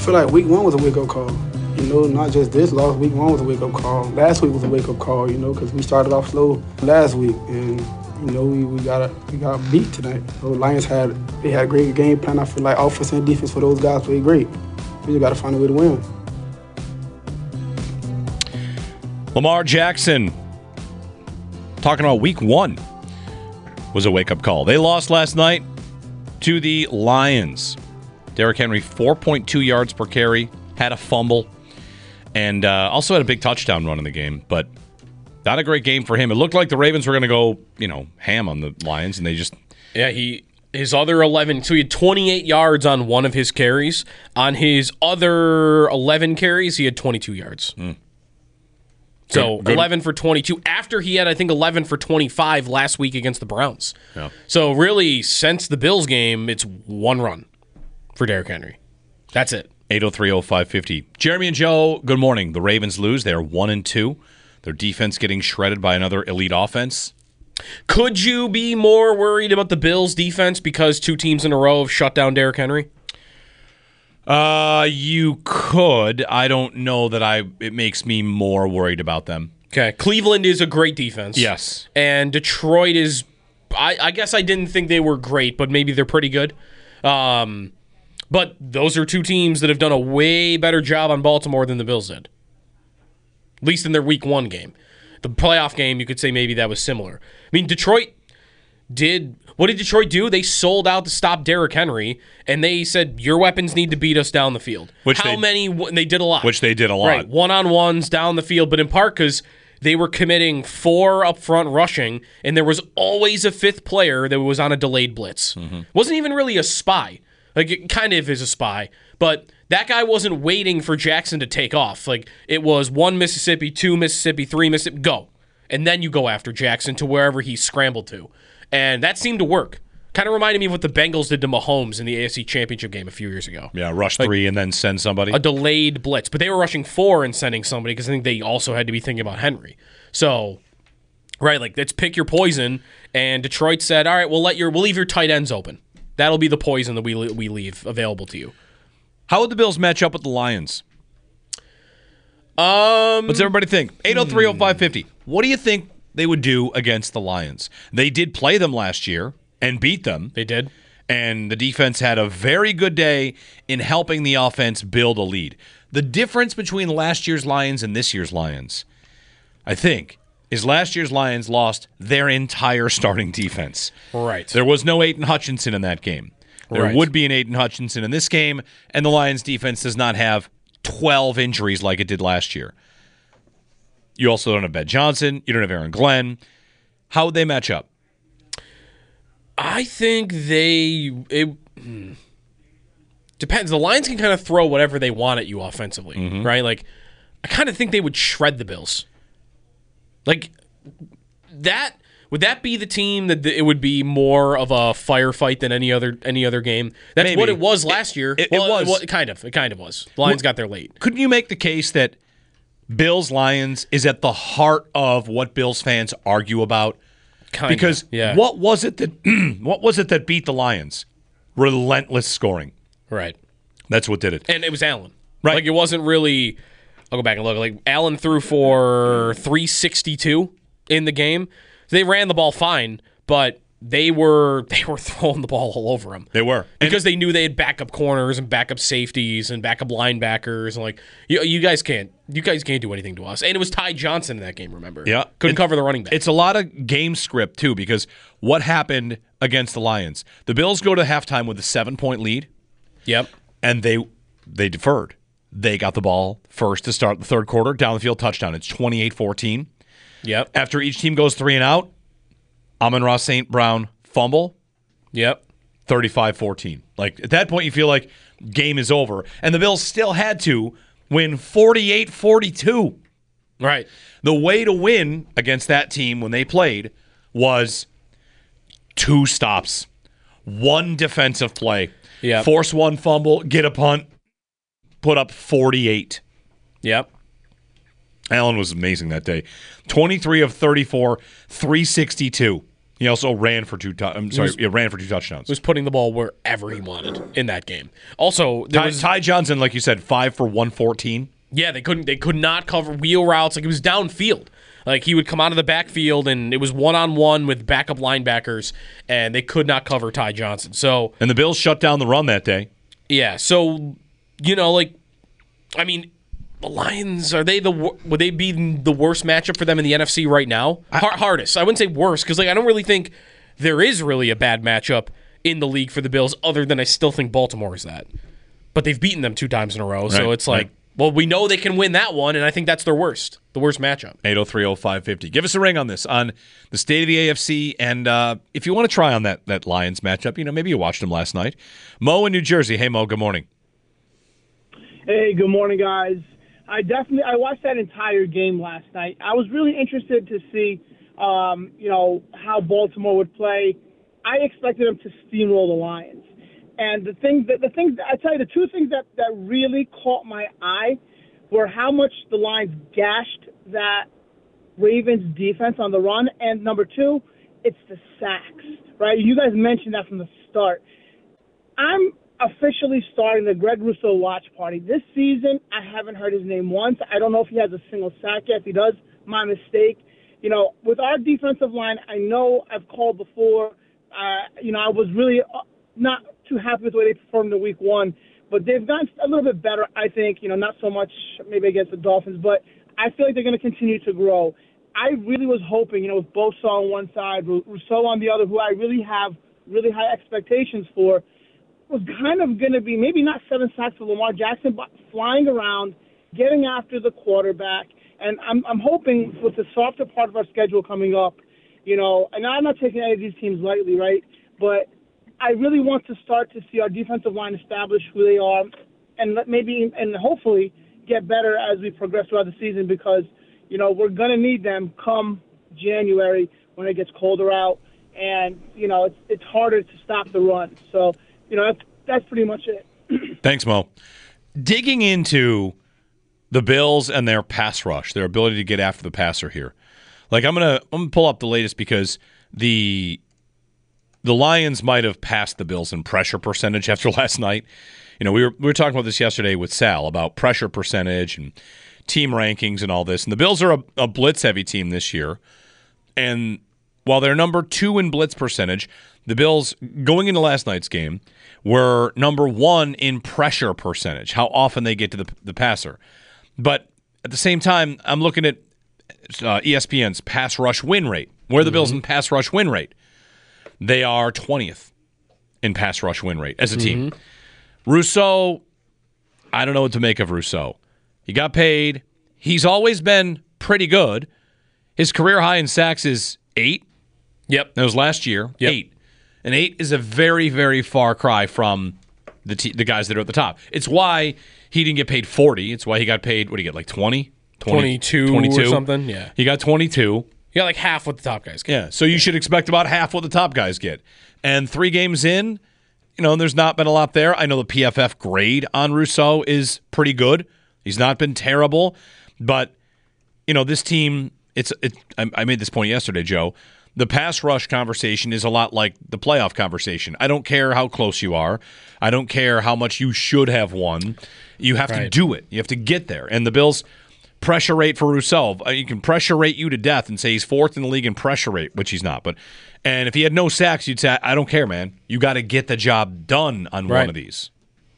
feel like week 1 was a wake-up call. You know, not just this loss. Week 1 was a wake-up call. Last week was a wake-up call, you know, because we started off slow last week. And, you know, we got beat tonight. So Lions had a great game plan. I feel like offense and defense for those guys played great. We just got to find a way to win. Lamar Jackson talking about week 1 was a wake-up call. They lost last night to the Lions. Derrick Henry, 4.2 yards per carry, had a fumble, and also had a big touchdown run in the game, but not a great game for him. It looked like the Ravens were going to go, ham on the Lions, and they just... Yeah, his other 11, so he had 28 yards on one of his carries. On his other 11 carries, he had 22 yards. So Good. 11 for 22 after he had, I think, 11 for 25 last week against the Browns. Yeah. So really, since the Bills game, it's one run for Derrick Henry. That's it. 803-0550. Jeremy and Joe, good morning. The Ravens lose. They are 1-2. Their defense getting shredded by another elite offense. Could you be more worried about the Bills' defense because 2 teams in a row have shut down Derrick Henry? You could. I don't know that it makes me more worried about them. Okay. Cleveland is a great defense. Yes. And Detroit is, I guess I didn't think they were great, but maybe they're pretty good. But those are 2 teams that have done a way better job on Baltimore than the Bills did. At least in their week 1 game. The playoff game, you could say maybe that was similar. I mean, what did Detroit do? They sold out to stop Derrick Henry, and they said, your weapons need to beat us down the field. They did a lot. Which they did a lot. Right, one-on-ones down the field, but in part because they were committing 4 up front rushing, and there was always a 5th player that was on a delayed blitz. Wasn't even really a spy. Like, it kind of is a spy, but that guy wasn't waiting for Jackson to take off. Like, it was 1 Mississippi, 2 Mississippi, 3 Mississippi, go. And then you go after Jackson to wherever he scrambled to. And that seemed to work. Kind of reminded me of what the Bengals did to Mahomes in the AFC Championship game a few years ago. Yeah, rush 3 and then send somebody. A delayed blitz. But they were rushing 4 and sending somebody because I think they also had to be thinking about Henry. So, right, like, let's pick your poison. And Detroit said, all right, we'll leave your tight ends open. That'll be the poison that we leave available to you. How would the Bills match up with the Lions? What's everybody think? 803-0550. What do you think they would do against the Lions? They did play them last year and beat them. They did. And the defense had a very good day in helping the offense build a lead. The difference between last year's Lions and this year's Lions, I think, is last year's Lions lost their entire starting defense. Right. There was no Aiden Hutchinson in that game. There would be an Aiden Hutchinson in this game, and the Lions defense does not have 12 injuries like it did last year. You also don't have Ben Johnson. You don't have Aaron Glenn. How would they match up? I think it depends. The Lions can kind of throw whatever they want at you offensively, right? Like, I kind of think they would shred the Bills. Like, that would that be the team that it would be more of a firefight than any other game? That's Maybe. what it was last year. It was. It kind of was. The Lions got there late. Couldn't you make the case that Bills-Lions is at the heart of what Bills fans argue about? Because what was it that beat the Lions? Relentless scoring. Right. That's what did it. And it was Allen. Right. Like, it wasn't really... I'll go back and look. Like, Allen threw for 362 in the game. They ran the ball fine, but they were throwing the ball all over him. They were. Because they knew they had backup corners and backup safeties and backup linebackers. And like, you guys can't do anything to us. And it was Ty Johnson in that game, remember? Yeah. Couldn't cover the running back. It's a lot of game script, too, because what happened against the Lions? The Bills go to halftime with a 7-point lead. Yep. And they deferred. They got the ball first to start the third quarter. Down the field touchdown. It's 28-14. Yep. After each team goes 3 and out, Amon-Ra St. Brown fumble. Yep. 35-14. Like, at that point, you feel like game is over. And the Bills still had to win 48-42. Right. The way to win against that team when they played was 2 stops, 1 defensive play, force 1 fumble, get a punt, put up 48. Yep. Allen was amazing that day. 23 of 34, 362. He also ran for two touchdowns. Was putting the ball wherever he wanted in that game. Also, Ty Johnson, like you said, 5 for 114. Yeah, they could not cover wheel routes. Like, it was downfield. Like, he would come out of the backfield, and it was one-on-one with backup linebackers, and they could not cover Ty Johnson. And the Bills shut down the run that day. Yeah, so, the Lions, would they be the worst matchup for them in the NFC right now? Hardest. I wouldn't say worst, because I don't really think there is really a bad matchup in the league for the Bills, other than I still think Baltimore is that. But they've beaten them 2 times in a row, so it's like, well, we know they can win that one, and I think that's the worst matchup. 803-0550. Give us a ring on this, on the state of the AFC, and if you want to try on that Lions matchup, maybe you watched them last night. Mo in New Jersey. Hey, Mo, good morning. Hey, good morning, guys. I watched that entire game last night. I was really interested to see, how Baltimore would play. I expected them to steamroll the Lions. And the things I tell you, the 2 things that really caught my eye were how much the Lions gashed that Ravens defense on the run, and number 2, it's the sacks, right? You guys mentioned that from the start. I'm officially starting the Greg Rousseau watch party. This season, I haven't heard his name once. I don't know if he has a single sack yet. If he does, my mistake. With our defensive line, I know I've called before. I was really not too happy with the way they performed in week 1, but they've gotten a little bit better, I think. Not so much maybe against the Dolphins, but I feel like they're going to continue to grow. I really was hoping, with Bosa on one side, Rousseau on the other, who I really have really high expectations for, was kind of going to be maybe not 7 sacks for Lamar Jackson, but flying around, getting after the quarterback. And I'm hoping with the softer part of our schedule coming up, and I'm not taking any of these teams lightly, right? But I really want to start to see our defensive line establish who they are, and hopefully get better as we progress throughout the season, because, we're going to need them come January when it gets colder out, and, it's harder to stop the run. So, that's pretty much it. Thanks, Mo. Digging into the Bills and their pass rush, their ability to get after the passer here. I'm gonna pull up the latest, because the Lions might have passed the Bills in pressure percentage after last night. We were talking about this yesterday with Sal about pressure percentage and team rankings and all this. And the Bills are a blitz-heavy team this year. And while they're number 2 in blitz percentage, the Bills, going into last night's game, were number 1 in pressure percentage, how often they get to the passer. But at the same time, I'm looking at ESPN's pass rush win rate. Where are the Bills in pass rush win rate? They are 20th in pass rush win rate as a team. Rousseau, I don't know what to make of Rousseau. He got paid. He's always been pretty good. His career high in sacks is 8. Yep. That was last year. Yep. 8. And 8 is a very, very far cry from the guys that are at the top. It's why he didn't get paid 40. It's why he got paid, what did he get, like 20? 22 or something, yeah. He got 22. He got like half what the top guys get. Yeah, so you should expect about half what the top guys get. And 3 games in, there's not been a lot there. I know the PFF grade on Rousseau is pretty good. He's not been terrible. But, this team, I made this point yesterday, Joe. The pass rush conversation is a lot like the playoff conversation. I don't care how close you are. I don't care how much you should have won. You have to do it. You have to get there. And the Bills' pressure rate for Rousseau, you can pressure rate you to death and say he's 4th in the league in pressure rate, which he's not. And if he had no sacks, you'd say, I don't care, man. You got to get the job done on one of these.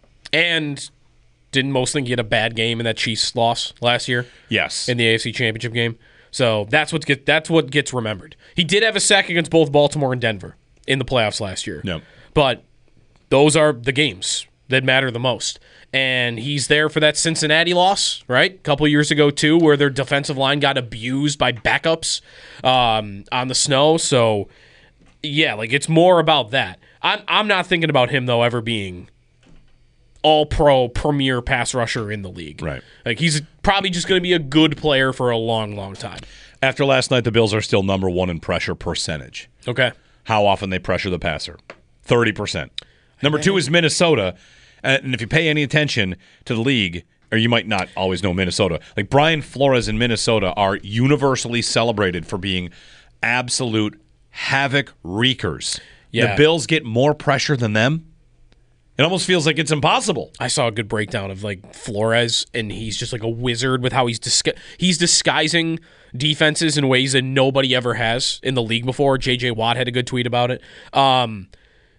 And didn't most think he had a bad game in that Chiefs loss last year? Yes. In the AFC Championship game. So that's what gets remembered. He did have a sack against both Baltimore and Denver in the playoffs last year. Yep. But those are the games that matter the most. And he's there for that Cincinnati loss, right? A couple years ago, too, where their defensive line got abused by backups on the snow. So, yeah, it's more about that. I'm not thinking about him, though, ever being all-pro premier pass rusher in the league. Right. He's probably just going to be a good player for a long, long time. After last night, the Bills are still number 1 in pressure percentage. Okay. How often they pressure the passer? 30%. Number 2 is Minnesota. And if you pay any attention to the league, or you might not always know Minnesota, Brian Flores in Minnesota are universally celebrated for being absolute havoc wreakers. Yeah. The Bills get more pressure than them. It almost feels like it's impossible. I saw a good breakdown of like Flores, and he's just like a wizard with how he's disguising defenses in ways that nobody ever has in the league before. J.J. Watt had a good tweet about it. Aren't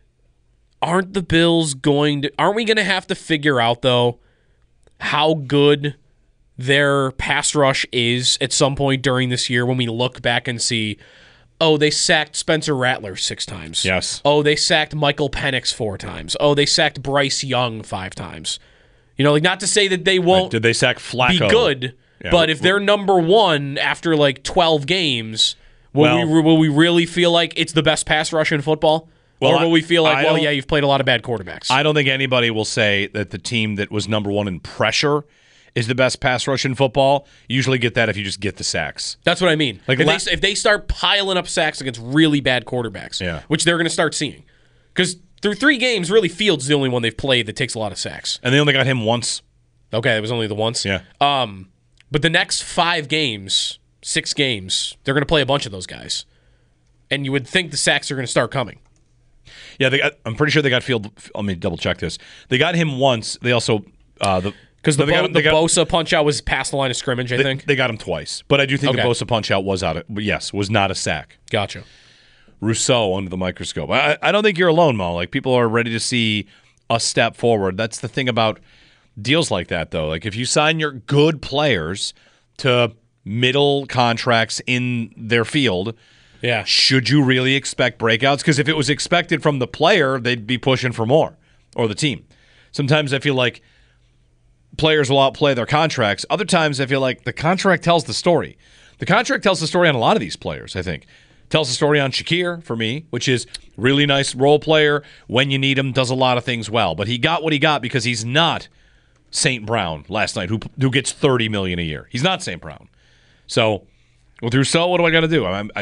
the Bills aren't we going to have to figure out, though, how good their pass rush is at some point during this year when we look back and see, oh, they sacked Spencer Rattler 6 times. Yes. Oh, they sacked Michael Penix 4 times. Oh, they sacked Bryce Young 5 times. You know, like, not to say that they won't Did they sack Flacco? be good, Yeah. but if they're number 1 after like 12 games, will we really feel like it's the best pass rush in football? Well, or will we feel like, I you've played a lot of bad quarterbacks? I don't think anybody will say that the team that was number 1 in pressure is the best pass rush in football. You usually get that if you just get the sacks. That's what I mean. Like if they start piling up sacks against really bad quarterbacks, which they're going to start seeing. Because through 3 games, really, Fields is the only one they've played that takes a lot of sacks. And they only got him once. Okay, it was only the once? Yeah. But the next 5 games, 6 games, they're going to play a bunch of those guys. And you would think the sacks are going to start coming. Yeah, I'm pretty sure they got Field. Let me double check this. They got him once. They also because the Bosa punch out was past the line of scrimmage. I think they got him twice, but I do think the Bosa punch out was was not a sack. Gotcha. Rousseau under the microscope. I don't think you're alone, Mo. Like, people are ready to see a step forward. That's the thing about deals like that, though. Like, if you sign your good players to middle contracts in their field. Yeah. Should you really expect breakouts? Because if it was expected from the player, they'd be pushing for more, or the team. Sometimes I feel like players will outplay their contracts. Other times I feel like the contract tells the story. The contract tells the story on a lot of these players, I think. Tells the story on Shakir, for me, which is really nice role player. When you need him, does a lot of things well. But he got what he got because he's not St. Brown last night, who gets $30 million a year. He's not St. Brown. So with Rousseau, what do I got to do?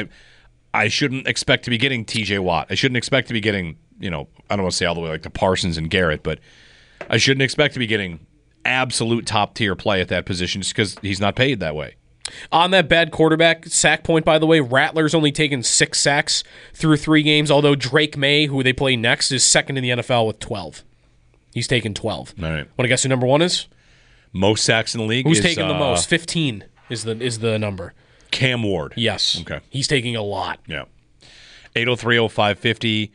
I shouldn't expect to be getting T.J. Watt. I shouldn't expect to be getting, I don't want to say all the way like to Parsons and Garrett, but I shouldn't expect to be getting absolute top-tier play at that position just because he's not paid that way. On that bad quarterback sack point, by the way, Rattler's only taken 6 sacks through 3 games, although Drake May, who they play next, is second in the NFL with 12. He's taken 12. All right. Want to guess who number 1 is? Most sacks in the league. Who's taking the most? 15 is the number. Cam Ward. Yes. Okay. He's taking a lot. Yeah. 803-0550,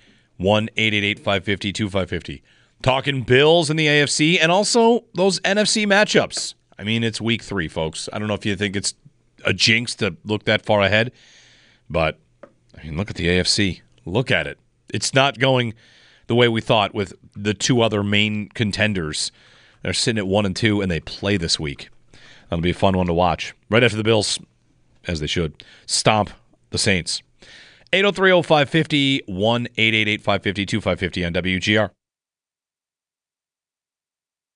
1-888-550-2550. Talking Bills in the AFC and also those NFC matchups. I mean, it's week 3, folks. I don't know if you think it's a jinx to look that far ahead, but I mean, look at the AFC. Look at it. It's not going the way we thought with the 2 other main contenders. They're sitting at 1 and 2, and they play this week. That'll be a fun one to watch. Right after the Bills, as they should, stomp the Saints. 803-0550, 1-888-550-2550 on WGR.